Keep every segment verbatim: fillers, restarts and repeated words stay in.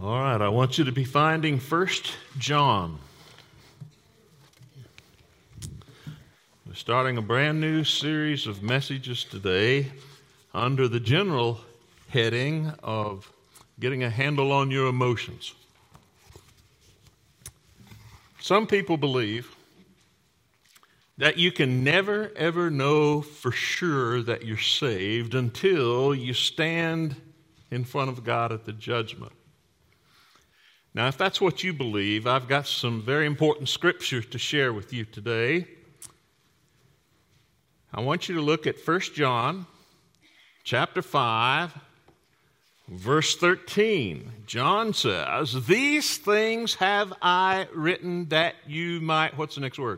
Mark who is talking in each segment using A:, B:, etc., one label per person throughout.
A: All right, I want you to be finding First John. We're starting a brand new series of messages today under the general heading of getting a handle on your emotions. Some people believe that you can never, ever know for sure that you're saved until you stand in front of God at the judgment. Now, if that's what you believe, I've got some very important scripture to share with you today. I want you to look at First John chapter five, verse thirteen. John says, "These things have I written that you might," what's the next word?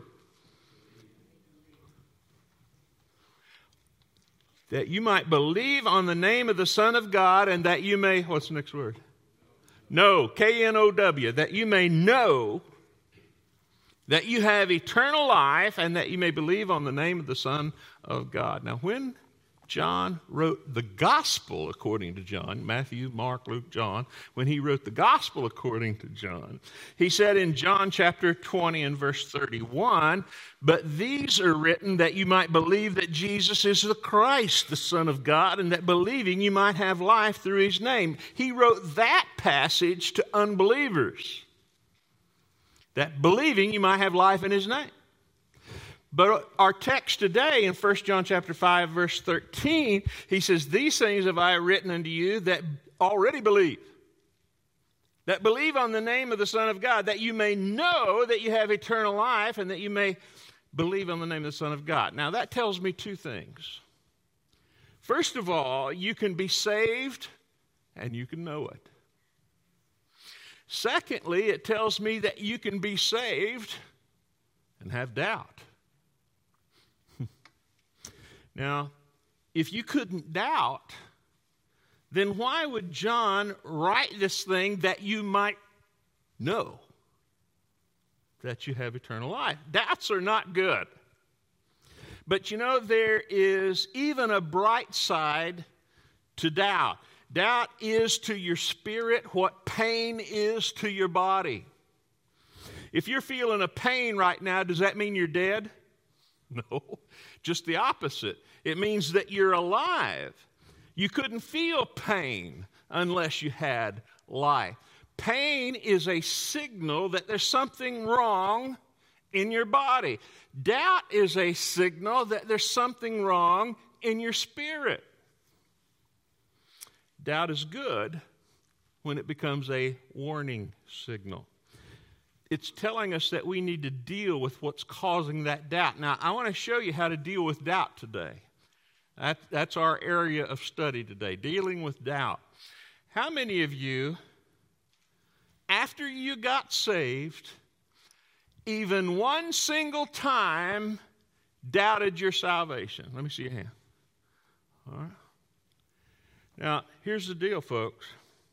A: That you might believe on the name of the Son of God, and that you may, what's the next word? Know, K N O W, that you may know that you have eternal life, and that you may believe on the name of the Son of God. Now, when John wrote the gospel according to John, Matthew, Mark, Luke, John, when he wrote the gospel according to John, he said in John chapter twenty and verse thirty-one, "But these are written that you might believe that Jesus is the Christ, the Son of God, and that believing you might have life through his name." He wrote that passage to unbelievers, that believing you might have life in his name. But our text today in First John chapter five, verse thirteen, he says, "These things have I written unto you that already believe, that believe on the name of the Son of God, that you may know that you have eternal life, and that you may believe on the name of the Son of God." Now, that tells me two things. First of all, you can be saved and you can know it. Secondly, it tells me that you can be saved and have doubt. Now, if you couldn't doubt, then why would John write this thing that you might know that you have eternal life? Doubts are not good. But you know, there is even a bright side to doubt. Doubt is to your spirit what pain is to your body. If you're feeling a pain right now, does that mean you're dead? No, just the opposite. It means that you're alive. You couldn't feel pain unless you had life. Pain is a signal that there's something wrong in your body. Doubt is a signal that there's something wrong in your spirit. Doubt is good when it becomes a warning signal. It's telling us that we need to deal with what's causing that doubt. Now, I want to show you how to deal with doubt today. That, that's our area of study today, dealing with doubt. How many of you, after you got saved, even one single time doubted your salvation? Let me see your hand. All right. Now, here's the deal, folks.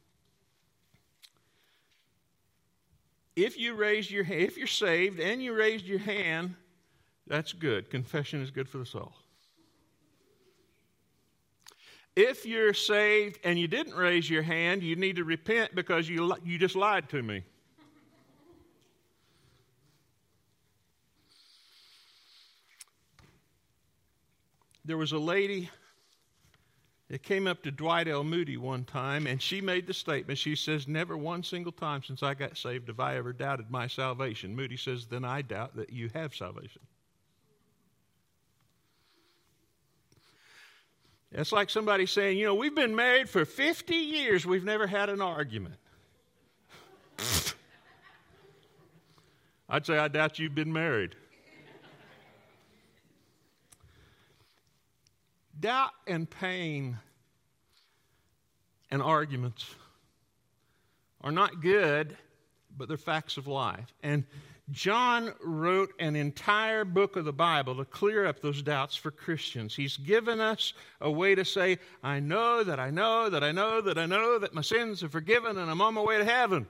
A: If you raised your hand, if you're saved and you raised your hand, that's good. Confession is good for the soul. If you're saved and you didn't raise your hand, you need to repent because you you just lied to me. There was a lady that came up to Dwight L. Moody one time, and she made the statement. She says, "Never one single time since I got saved have I ever doubted my salvation." Moody says, "Then I doubt that you have salvation." It's like somebody saying, "You know, we've been married for fifty years. We've never had an argument." I'd say, "I doubt you've been married." Doubt and pain and arguments are not good, but they're facts of life. And John wrote an entire book of the Bible to clear up those doubts for Christians. He's given us a way to say, "I know that I know that I know that I know that my sins are forgiven and I'm on my way to heaven."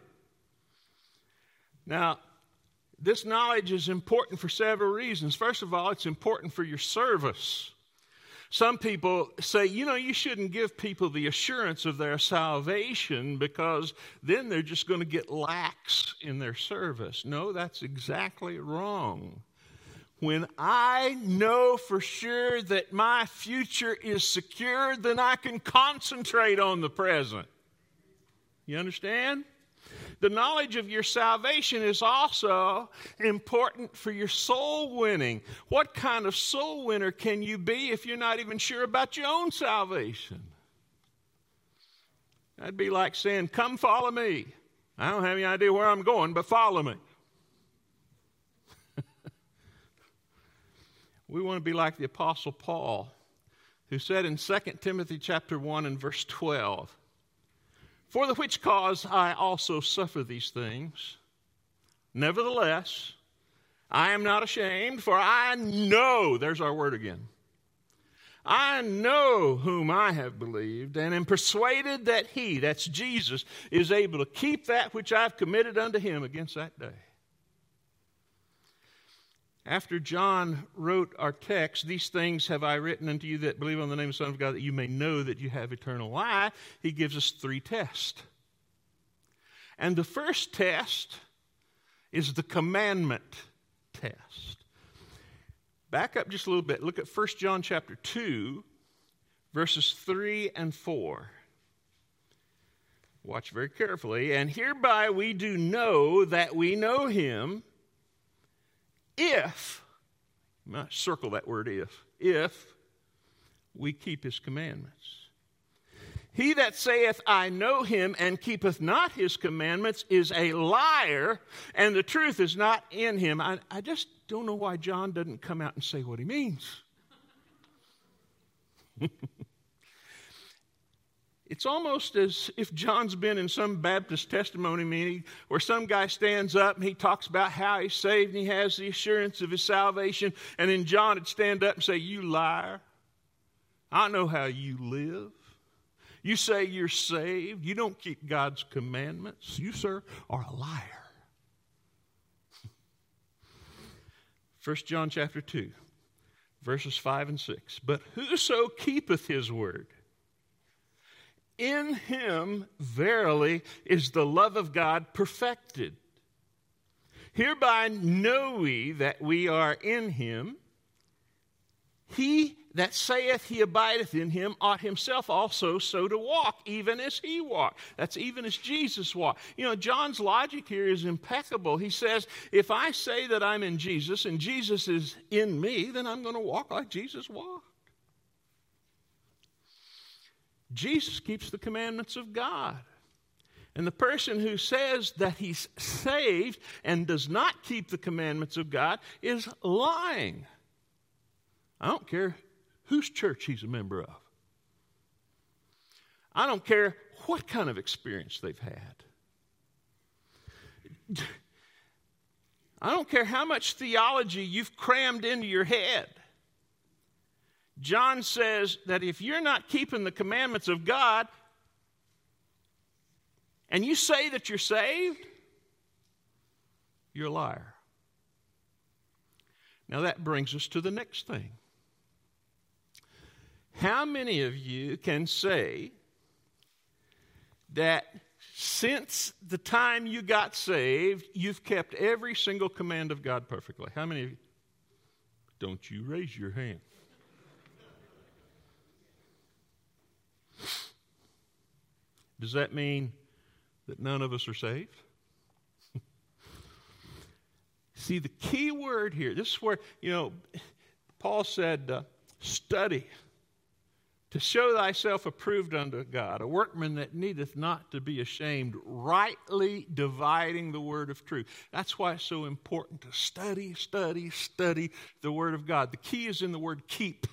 A: Now, this knowledge is important for several reasons. First of all, it's important for your service. Some people say, you know, you shouldn't give people the assurance of their salvation because then they're just going to get lax in their service. No, that's exactly wrong. When I know for sure that my future is secure, then I can concentrate on the present. You understand? The knowledge of your salvation is also important for your soul winning. What kind of soul winner can you be if you're not even sure about your own salvation? That'd be like saying, come follow me. I don't have any idea where I'm going, but follow me. We want to be like the Apostle Paul, who said in Second Timothy chapter one and verse twelve, for the which cause I also suffer these things. Nevertheless, I am not ashamed, for I know, there's our word again, I know whom I have believed, and am persuaded that he, that's Jesus, is able to keep that which I've committed unto him against that day. After John wrote our text, these things have I written unto you that believe on the name of the Son of God, that you may know that you have eternal life. He gives us three tests. And the first test is the commandment test. Back up just a little bit. Look at First John chapter two, verses three and four. Watch very carefully. And hereby we do know that we know him, if, you might circle that word if, if we keep his commandments. He that saith, I know him, and keepeth not his commandments is a liar, and the truth is not in him. I, I just don't know why John doesn't come out and say what he means. It's almost as if John's been in some Baptist testimony meeting where some guy stands up and he talks about how he's saved and he has the assurance of his salvation, and then John would stand up and say, you liar, I know how you live. You say you're saved. You don't keep God's commandments. You, sir, are a liar. First John chapter two, verses five and six. But whoso keepeth his word, in him verily is the love of God perfected. Hereby know we that we are in him. He that saith he abideth in him ought himself also so to walk, even as he walked. That's even as Jesus walked. You know, John's logic here is impeccable. He says, if I say that I'm in Jesus and Jesus is in me, then I'm going to walk like Jesus walked. Jesus keeps the commandments of God. And the person who says that he's saved and does not keep the commandments of God is lying. I don't care whose church he's a member of. I don't care what kind of experience they've had. I don't care how much theology you've crammed into your head. John says that if you're not keeping the commandments of God and you say that you're saved, you're a liar. Now that brings us to the next thing. How many of you can say that since the time you got saved, you've kept every single command of God perfectly? How many of you? Don't you raise your hand. Does that mean that none of us are saved? See, the key word here, this is where, you know, Paul said, uh, study to show thyself approved unto God, a workman that needeth not to be ashamed, rightly dividing the word of truth. That's why it's so important to study, study, study the word of God. The key is in the word keep.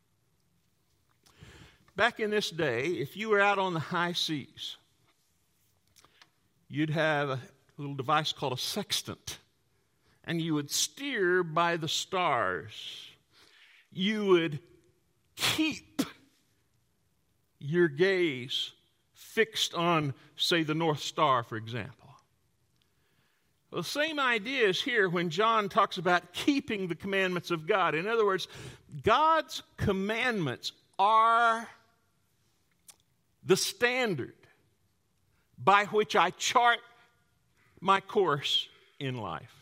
A: Back in this day, if you were out on the high seas, you'd have a little device called a sextant, and you would steer by the stars. You would keep your gaze fixed on, say, the North Star, for example. Well, the same idea is here when John talks about keeping the commandments of God. In other words, God's commandments are the standard by which I chart my course in life.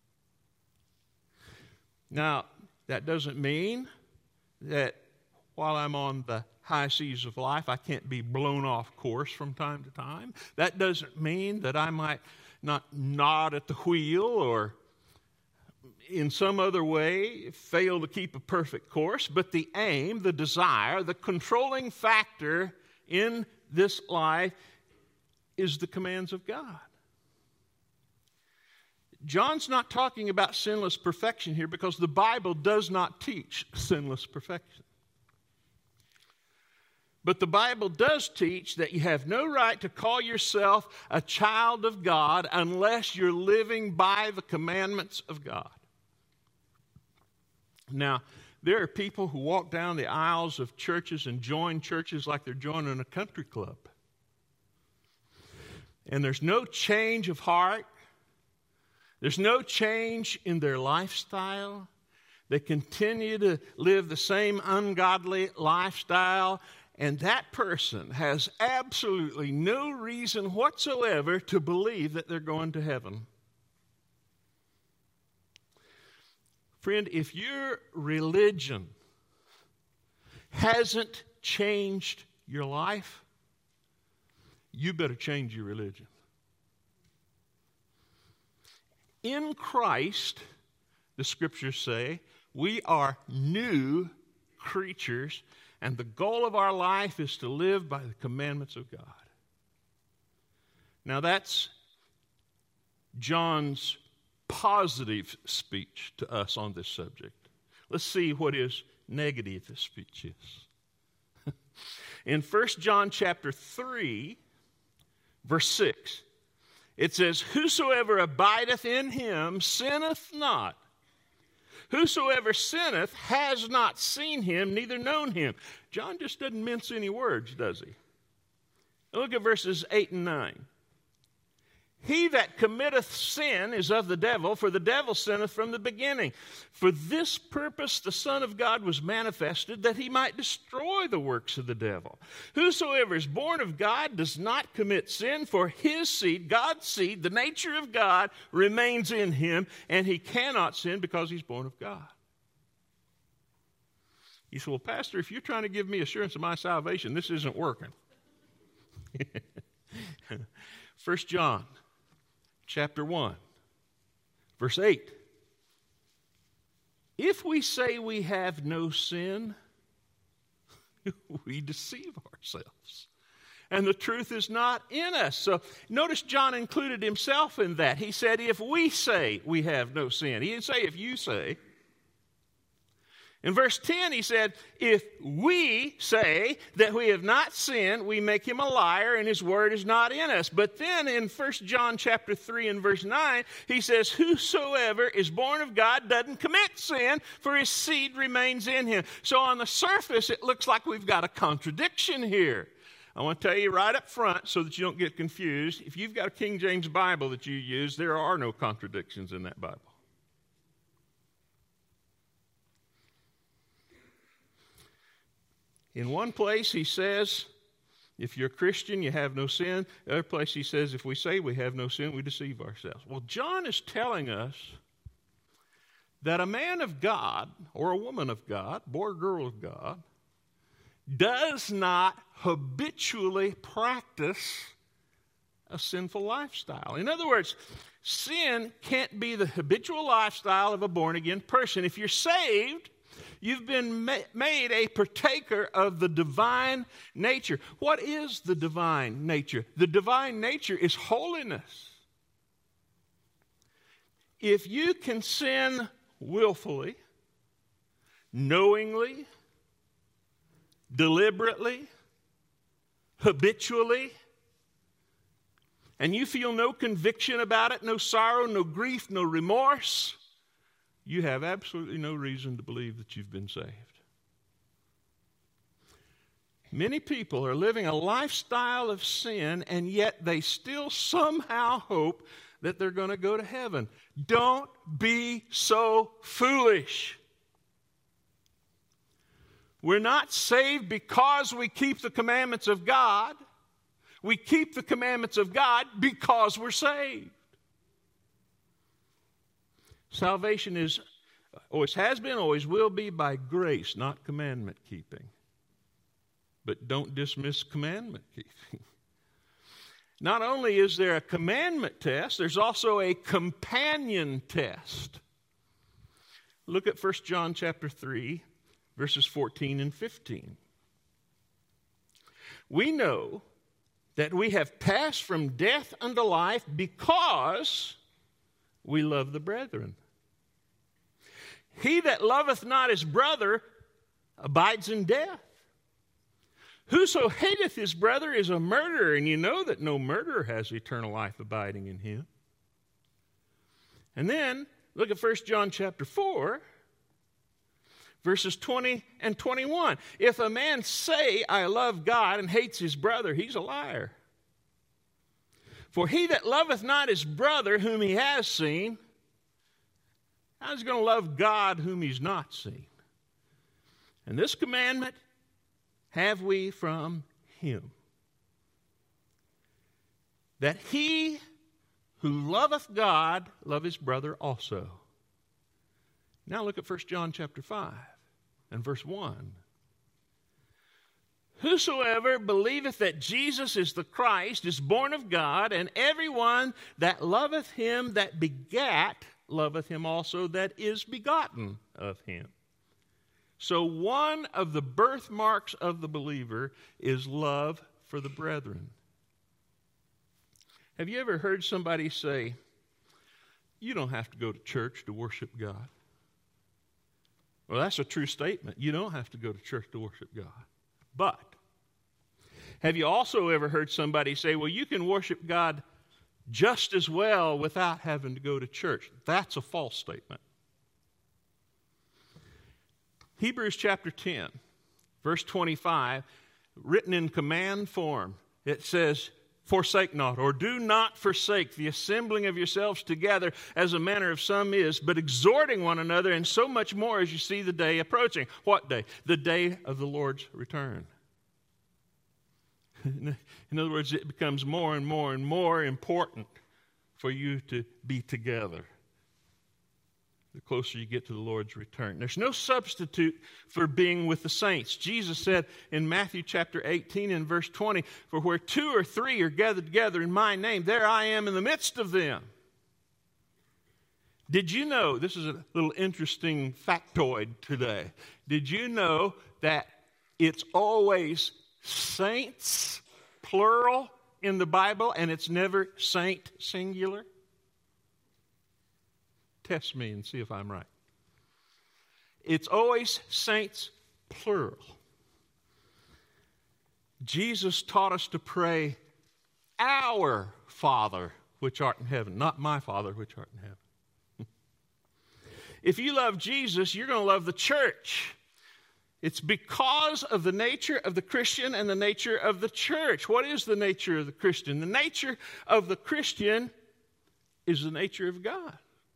A: Now, that doesn't mean that while I'm on the high seas of life, I can't be blown off course from time to time. That doesn't mean that I might not nod at the wheel or in some other way fail to keep a perfect course. But the aim, the desire, the controlling factor in this life is the commands of God. John's not talking about sinless perfection here because the Bible does not teach sinless perfection. But the Bible does teach that you have no right to call yourself a child of God unless you're living by the commandments of God. Now, there are people who walk down the aisles of churches and join churches like they're joining a country club. And there's no change of heart. There's no change in their lifestyle. They continue to live the same ungodly lifestyle. And that person has absolutely no reason whatsoever to believe that they're going to heaven. Friend, if your religion hasn't changed your life, you better change your religion. In Christ, the Scriptures say, we are new creatures, and the goal of our life is to live by the commandments of God. Now that's John's positive speech to us on this subject. Let's see what his negative speech is. In First John chapter three, verse six, it says, whosoever abideth in him sinneth not. Whosoever sinneth has not seen him, neither known him. John just doesn't mince any words, does he? Look at verses eight and nine. He that committeth sin is of the devil, for the devil sinneth from the beginning. For this purpose the Son of God was manifested, that he might destroy the works of the devil. Whosoever is born of God does not commit sin, for his seed, God's seed, the nature of God, remains in him, and he cannot sin because he's born of God. You say, well, Pastor, if you're trying to give me assurance of my salvation, this isn't working. First John chapter one, verse eight. If we say we have no sin, we deceive ourselves, and the truth is not in us. So notice John included himself in that. He said, if we say we have no sin. He didn't say if you say. In verse ten, he said, if we say that we have not sinned, we make him a liar, and his word is not in us. But then in First John chapter three and verse nine, he says, whosoever is born of God doesn't commit sin, for his seed remains in him. So on the surface, it looks like we've got a contradiction here. I want to tell you right up front so that you don't get confused. If you've got a King James Bible that you use, there are no contradictions in that Bible. In one place he says, if you're a Christian, you have no sin. The other place he says, if we say we have no sin, we deceive ourselves. Well, John is telling us that a man of God or a woman of God, boy or girl of God, does not habitually practice a sinful lifestyle. In other words, sin can't be the habitual lifestyle of a born-again person. If you're saved, you've been ma- made a partaker of the divine nature. What is the divine nature? The divine nature is holiness. If you can sin willfully, knowingly, deliberately, habitually, and you feel no conviction about it, no sorrow, no grief, no remorse, you have absolutely no reason to believe that you've been saved. Many people are living a lifestyle of sin, and yet they still somehow hope that they're going to go to heaven. Don't be so foolish. We're not saved because we keep the commandments of God. We keep the commandments of God because we're saved. Salvation is, always has been, always will be by grace, not commandment keeping. But don't dismiss commandment keeping. Not only is there a commandment test, there's also a companion test. Look at First John chapter three, verses fourteen and fifteen. We know that we have passed from death unto life because we love the brethren. He that loveth not his brother abides in death. Whoso hateth his brother is a murderer, and you know that no murderer has eternal life abiding in him. And then, look at First John chapter four, verses twenty and twenty-one. If a man say, I love God, and hates his brother, he's a liar. For he that loveth not his brother whom he has seen, how's he going to love God whom he's not seen? And this commandment have we from him, that he who loveth God love his brother also. Now look at First John chapter five and verse one. Whosoever believeth that Jesus is the Christ is born of God, and everyone that loveth him that begat loveth him also that is begotten of him. So one of the birthmarks of the believer is love for the brethren. Have you ever heard somebody say, you don't have to go to church to worship God? Well, that's a true statement. You don't have to go to church to worship God. But have you also ever heard somebody say, well, you can worship God just as well without having to go to church? That's a false statement. Hebrews chapter ten, verse twenty-five, written in command form, it says, forsake not, or do not forsake the assembling of yourselves together as a manner of some is, but exhorting one another, and so much more as you see the day approaching. What day? The day of the Lord's return. In other words, it becomes more and more and more important for you to be together the closer you get to the Lord's return. There's no substitute for being with the saints. Jesus said in Matthew chapter eighteen and verse twenty, for where two or three are gathered together in my name, there I am in the midst of them. Did you know, this is a little interesting factoid today, did you know that it's always saints, plural, in the Bible, and it's never saint, singular? Test me and see if I'm right. It's always saints, plural. Jesus taught us to pray, our Father, which art in heaven, not my Father, which art in heaven. If you love Jesus, you're going to love the church. It's because of the nature of the Christian and the nature of the church. What is the nature of the Christian? The nature of the Christian is the nature of God.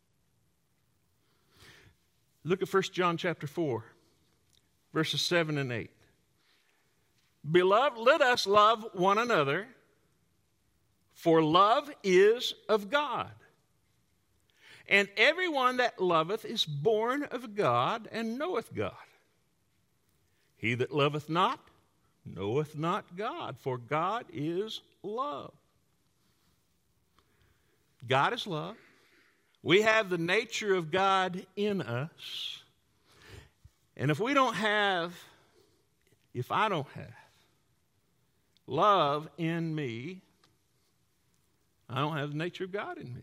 A: Look at First John chapter four, verses seven and eight. Beloved, let us love one another, for love is of God. And everyone that loveth is born of God and knoweth God. He that loveth not knoweth not God, for God is love. God is love. We have the nature of God in us. And if we don't have, if I don't have love in me, I don't have the nature of God in me.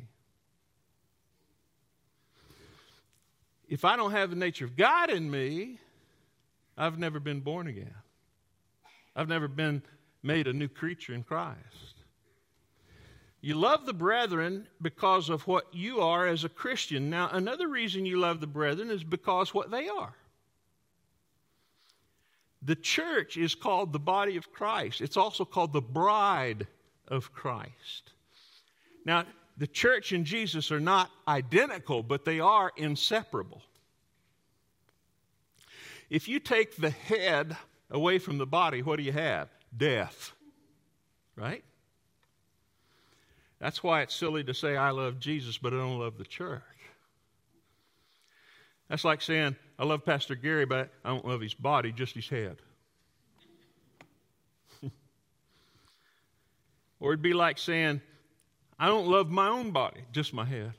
A: If I don't have the nature of God in me, I've never been born again. I've never been made a new creature in Christ. You love the brethren because of what you are as a Christian. Now, another reason you love the brethren is because what they are. The church is called the body of Christ. It's also called the bride of Christ. Now, the church and Jesus are not identical, but they are inseparable. If you take the head away from the body, what do you have? Death. Right? That's why it's silly to say, I love Jesus, but I don't love the church. That's like saying, I love Pastor Gary, but I don't love his body, just his head. Or it'd be like saying, I don't love my own body, just my head.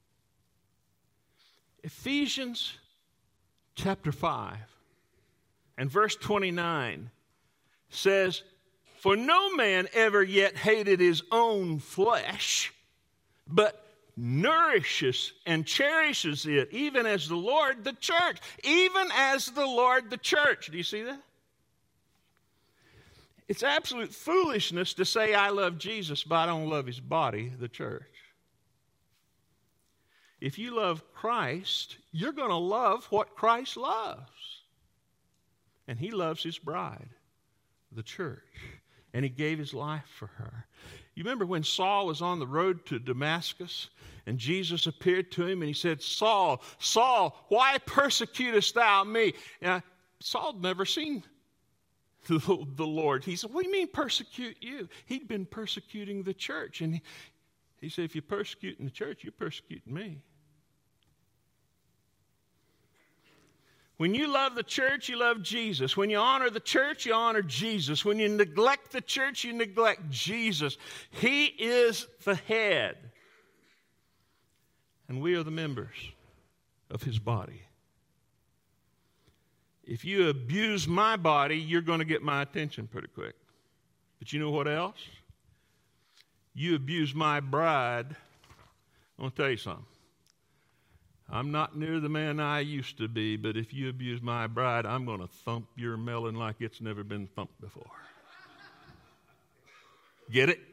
A: Ephesians chapter five and verse twenty-nine says, for no man ever yet hated his own flesh, but nourishes and cherishes it, even as the Lord the church. Even as the Lord the church. Do you see that? It's absolute foolishness to say I love Jesus, but I don't love his body, the church. If you love Christ, you're going to love what Christ loves. And he loves his bride, the church. And he gave his life for her. You remember when Saul was on the road to Damascus and Jesus appeared to him and he said, Saul, Saul, why persecutest thou me? Now, Saul had never seen the, the Lord. He said, what do you mean persecute you? He'd been persecuting the church. And he, he said, if you're persecuting the church, you're persecuting me. When you love the church, you love Jesus. When you honor the church, you honor Jesus. When you neglect the church, you neglect Jesus. He is the head. And we are the members of his body. If you abuse my body, you're going to get my attention pretty quick. But you know what else? You abuse my bride, I'm going to tell you something. I'm not near the man I used to be, but if you abuse my bride, I'm going to thump your melon like it's never been thumped before. Get it?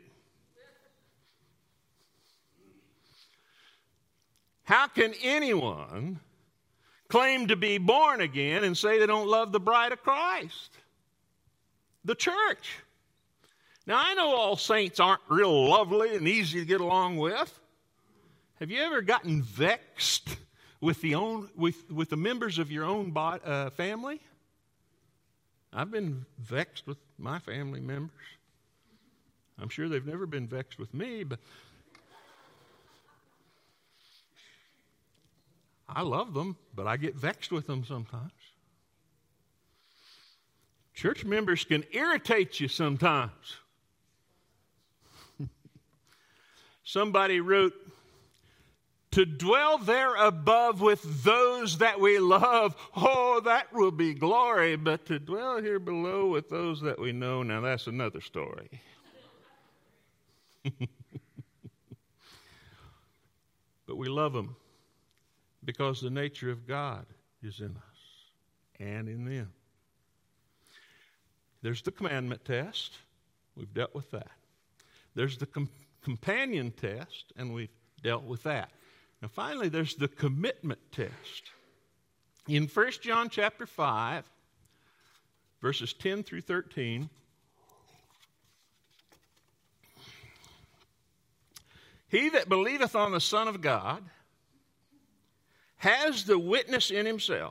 A: How can anyone claim to be born again and say they don't love the bride of Christ? The church. Now, I know all saints aren't real lovely and easy to get along with. Have you ever gotten vexed with the own with, with the members of your own body, uh, family? I've been vexed with my family members. I'm sure they've never been vexed with me, but I love them, but I get vexed with them sometimes. Church members can irritate you sometimes. Somebody wrote, to dwell there above with those that we love, oh, that will be glory. But to dwell here below with those that we know, now that's another story. But we love them because the nature of God is in us and in them. There's the commandment test. We've dealt with that. There's the com- companion test, and we've dealt with that. Now, finally, there's the commitment test. In First John chapter five, verses ten through thirteen, he that believeth on the Son of God has the witness in himself.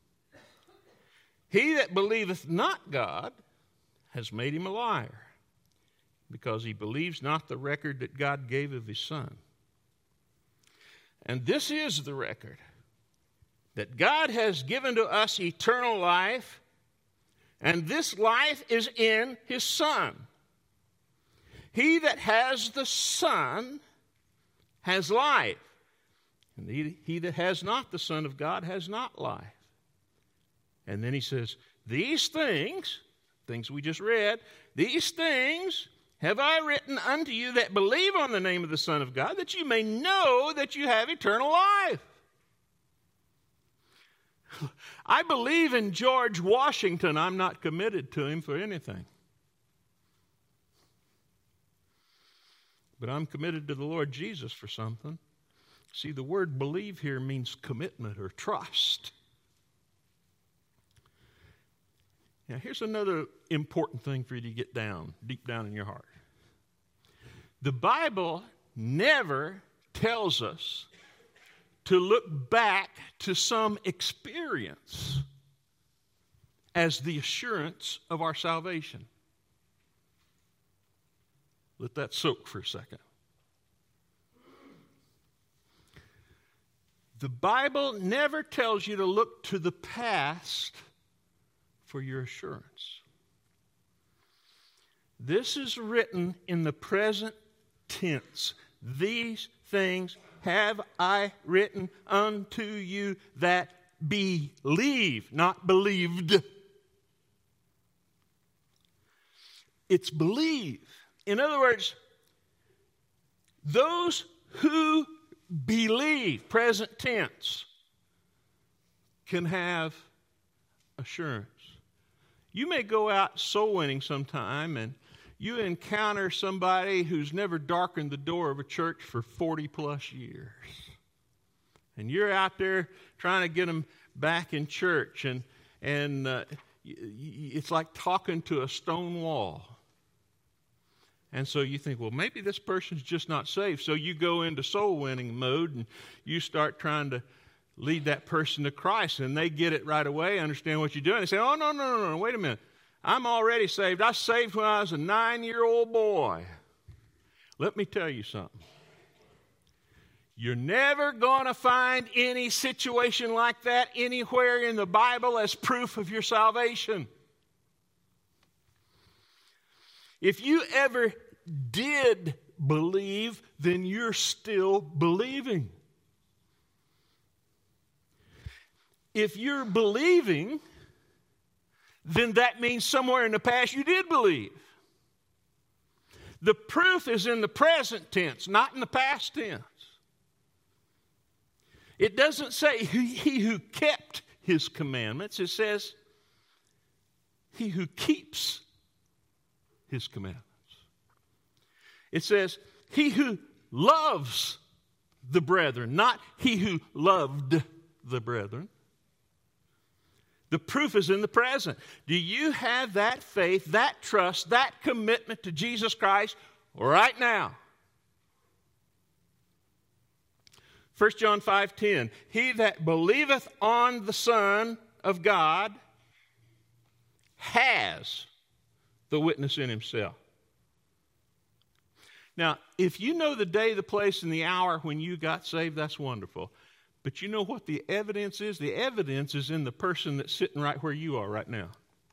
A: He that believeth not God has made him a liar, because he believes not the record that God gave of his Son. And this is the record, that God has given to us eternal life, and this life is in his Son. He that has the Son has life, and he, he that has not the Son of God has not life. And then he says, these things, things we just read, these things have I written unto you that believe on the name of the Son of God, that you may know that you have eternal life. I believe in George Washington. I'm not committed to him for anything. But I'm committed to the Lord Jesus for something. See, the word believe here means commitment or trust. Now, here's another important thing for you to get down, deep down in your heart. The Bible never tells us to look back to some experience as the assurance of our salvation. Let that soak for a second. The Bible never tells you to look to the past for your assurance. This is written in the present tense. These things have I written unto you that believe, not believed. It's believe. In other words, those who believe, present tense, can have assurance. You may go out soul winning sometime and you encounter somebody who's never darkened the door of a church for forty plus years. And you're out there trying to get them back in church, and, and uh, it's like talking to a stone wall. And so you think, well, maybe this person's just not saved. So you go into soul winning mode and you start trying to lead that person to Christ. And they get it right away, understand what you're doing. They say, oh, no, no, no, no, wait a minute. I'm already saved. I was saved when I was a nine-year-old boy. Let me tell you something. You're never going to find any situation like that anywhere in the Bible as proof of your salvation. If you ever did believe, then you're still believing. If you're believing, then that means somewhere in the past you did believe. The proof is in the present tense, not in the past tense. It doesn't say he who kept his commandments. It says he who keeps his commandments. It says he who loves the brethren, not he who loved the brethren. The proof is in the present. Do you have that faith, that trust, that commitment to Jesus Christ right now? First John five ten, he that believeth on the Son of God has the witness in himself. Now, if you know the day, the place, and the hour when you got saved, that's wonderful. But you know what the evidence is? The evidence is in the person that's sitting right where you are right now.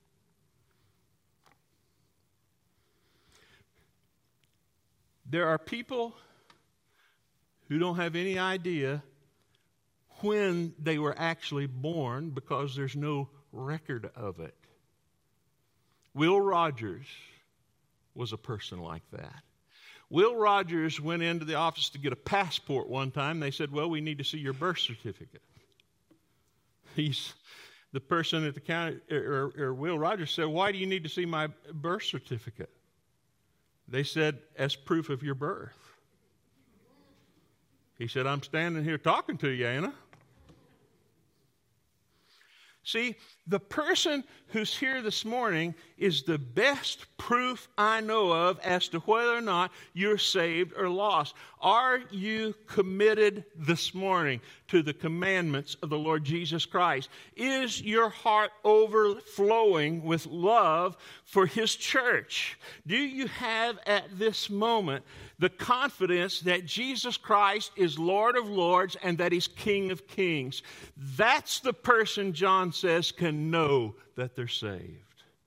A: There are people who don't have any idea when they were actually born because there's no record of it. Will Rogers was a person like that. Will Rogers went into the office to get a passport one time. They said, well, we need to see your birth certificate. He's the person at the county, or, or Will Rogers said, why do you need to see my birth certificate? They said, as proof of your birth. He said, I'm standing here talking to you, ain't I? See, the person who's here this morning is the best proof I know of as to whether or not you're saved or lost. Are you committed this morning to the commandments of the Lord Jesus Christ? Is your heart overflowing with love for His church? Do you have at this moment the confidence that Jesus Christ is Lord of Lords and that He's King of Kings? That's the person, John says, can know that they're saved.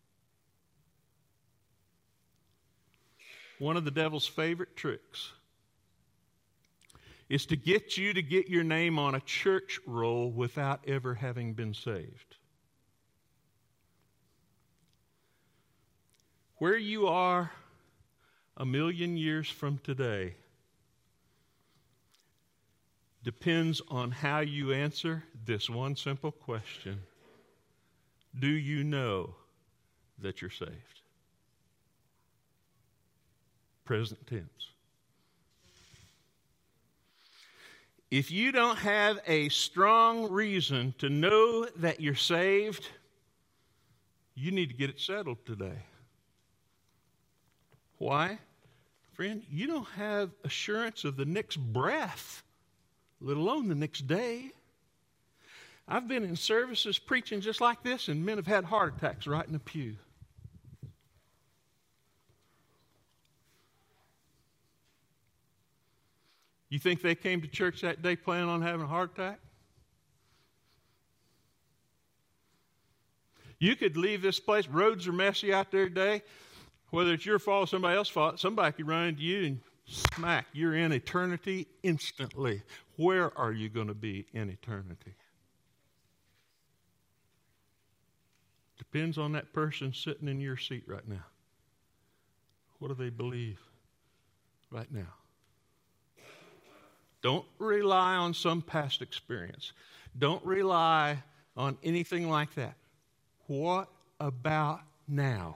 A: One of the devil's favorite tricks is to get you to get your name on a church roll without ever having been saved. Where you are a million years from today depends on how you answer this one simple question. Do you know that you're saved? Present tense. If you don't have a strong reason to know that you're saved, you need to get it settled today. Why? friend, you don't have assurance of the next breath, let alone the next day. I've been in services preaching just like this, and men have had heart attacks right in the pew. You think they came to church that day planning on having a heart attack? You could leave this place. Roads are messy out there today. Whether it's your fault or somebody else's fault, somebody could run into you and smack. You're in eternity instantly. Where are you going to be in eternity? Depends on that person sitting in your seat right now. What do they believe right now? Don't rely on some past experience. Don't rely on anything like that. What about now?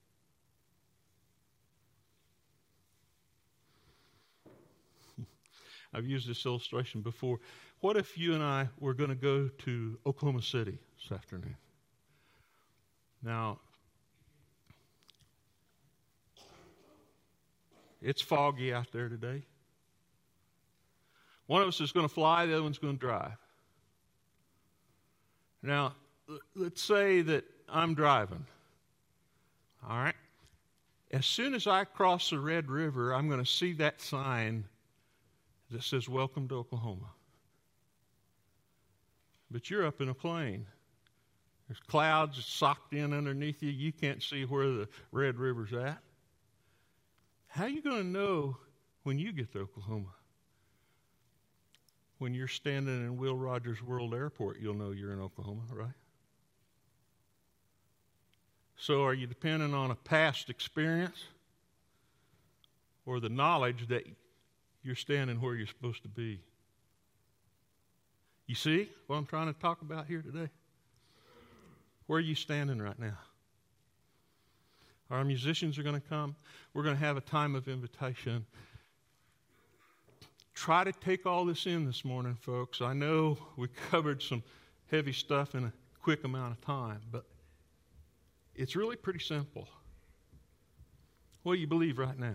A: I've used this illustration before. What if you and I were going to go to Oklahoma City this afternoon? Now, it's foggy out there today. One of us is going to fly, the other one's going to drive. Now, let's say that I'm driving. All right? As soon as I cross the Red River, I'm going to see that sign that says, "Welcome to Oklahoma." But you're up in a plane. There's clouds socked in underneath you. You can't see where the Red River's at. How are you going to know when you get to Oklahoma? When you're standing in Will Rogers World Airport, you'll know you're in Oklahoma, right? So are you dependent on a past experience or the knowledge that you're standing where you're supposed to be? You see what I'm trying to talk about here today? Where are you standing right now? Our musicians are going to come. We're going to have a time of invitation. Try to take all this in this morning, folks. I know we covered some heavy stuff in a quick amount of time, but it's really pretty simple. What do you believe right now?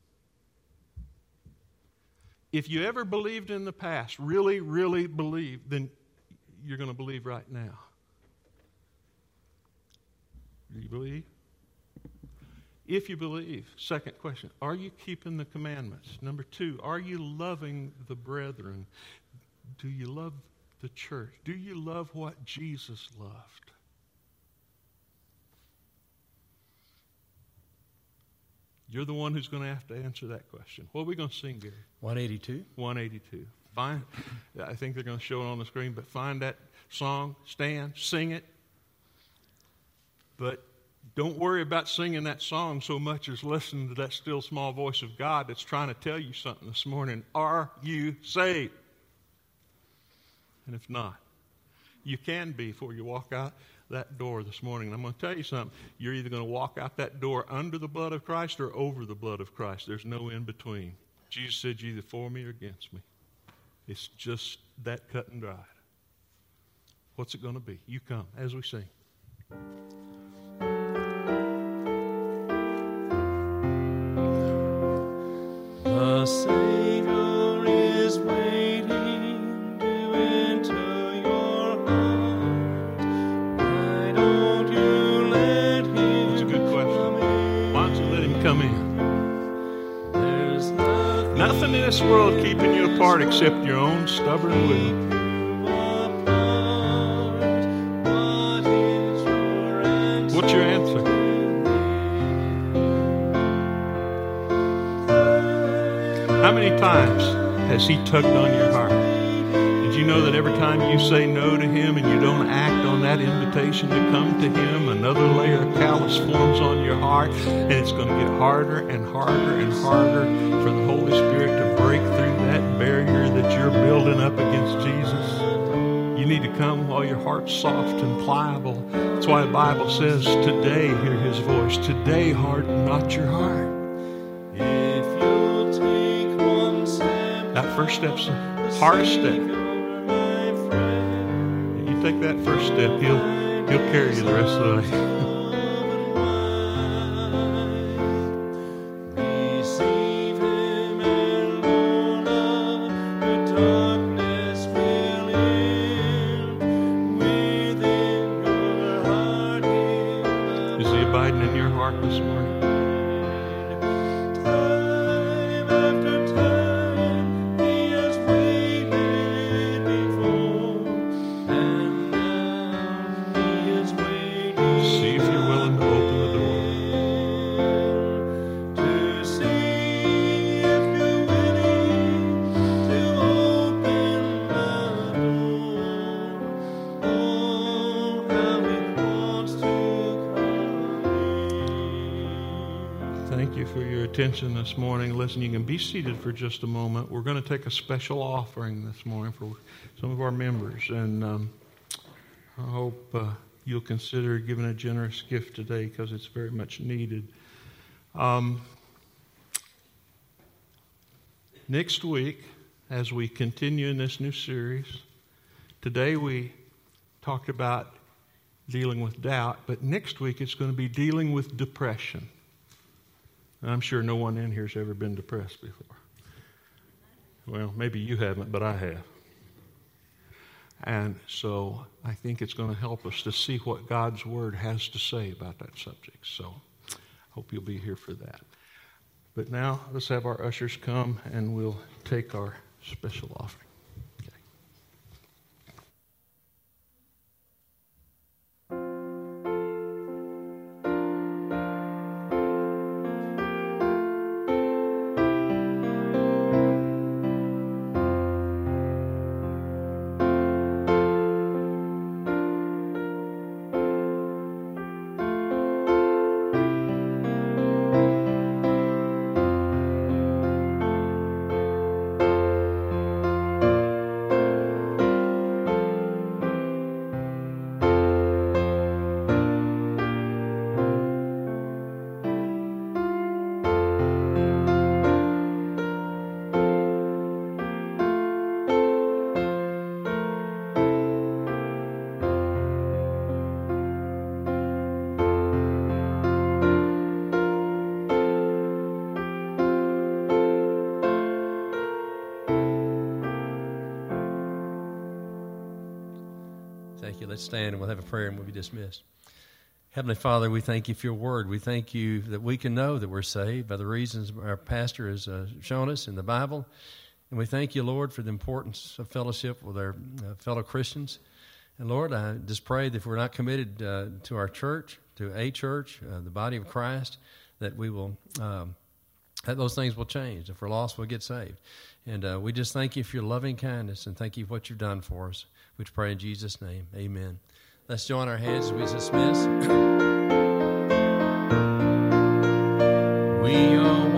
A: If you ever believed in the past, really, really believed, then you're going to believe right now. Do you believe? If you believe, second question, are you keeping the commandments? Number two, are you loving the brethren? Do you love the church? Do you love what Jesus loved? You're the one who's going to have to answer that question. What are we going to sing, Gary?
B: one eighty-two.
A: one eighty-two. Find, I think they're going to show it on the screen, but find that song, stand, sing it. But don't worry about singing that song so much as listening to that still small voice of God that's trying to tell you something this morning. Are you saved? And if not, you can be before you walk out that door this morning. And I'm going to tell you something. You're either going to walk out that door under the blood of Christ or over the blood of Christ. There's no in between. Jesus said, "You're either for me or against me." It's just that cut and dried. What's it going to be? You come as we sing.
B: The Savior is waiting to enter your heart. Why don't you let him?
A: That's a good question. Why don't you let him come in?
B: There's nothing,
A: Nothing in this world keeping you apart except your own stubborn will.
B: apart. What is your answer?
A: What's your answer? How many times has he tugged on your heart? Did you know that every time you say no to him and you don't act on that invitation to come to him, another layer of callous forms on your heart, and it's going to get harder and harder and harder for the Holy Spirit to break through that barrier that you're building up against Jesus? You need to come while your heart's soft and pliable. That's why the Bible says, today hear his voice. Today harden not your heart.
B: If you'll take one step,
A: That first step's the hardest step.
B: my friend,
A: You take that first step, he'll he'll carry you the rest of the way.
B: receive
A: attention this morning. Listen, you can be seated for just a moment. We're going to take a special offering this morning for some of our members, and um, I hope uh, you'll consider giving a generous gift today because it's very much needed. Um, next week, as we continue in this new series, today we talked about dealing with doubt, but next week it's going to be dealing with depression. And I'm sure no one in here has ever been depressed before. Well, maybe you haven't, but I have. And so I think it's going to help us to see what God's Word has to say about that subject. So I hope you'll be here for that. But now let's have our ushers come and we'll take our special offering.
C: Let's stand and we'll have a prayer and we'll be dismissed. Heavenly Father, we thank you for your word. We thank you that we can know that we're saved by the reasons our pastor has uh, shown us in the Bible. And we thank you, Lord, for the importance of fellowship with our uh, fellow Christians. And Lord, I just pray that if we're not committed uh, to our church, to a church, uh, the body of Christ, that we will, um, that those things will change. If we're lost, we'll get saved. And uh, we just thank you for your loving kindness and thank you for what you've done for us. We pray in Jesus' name. Amen. Let's join our hands as we dismiss. We are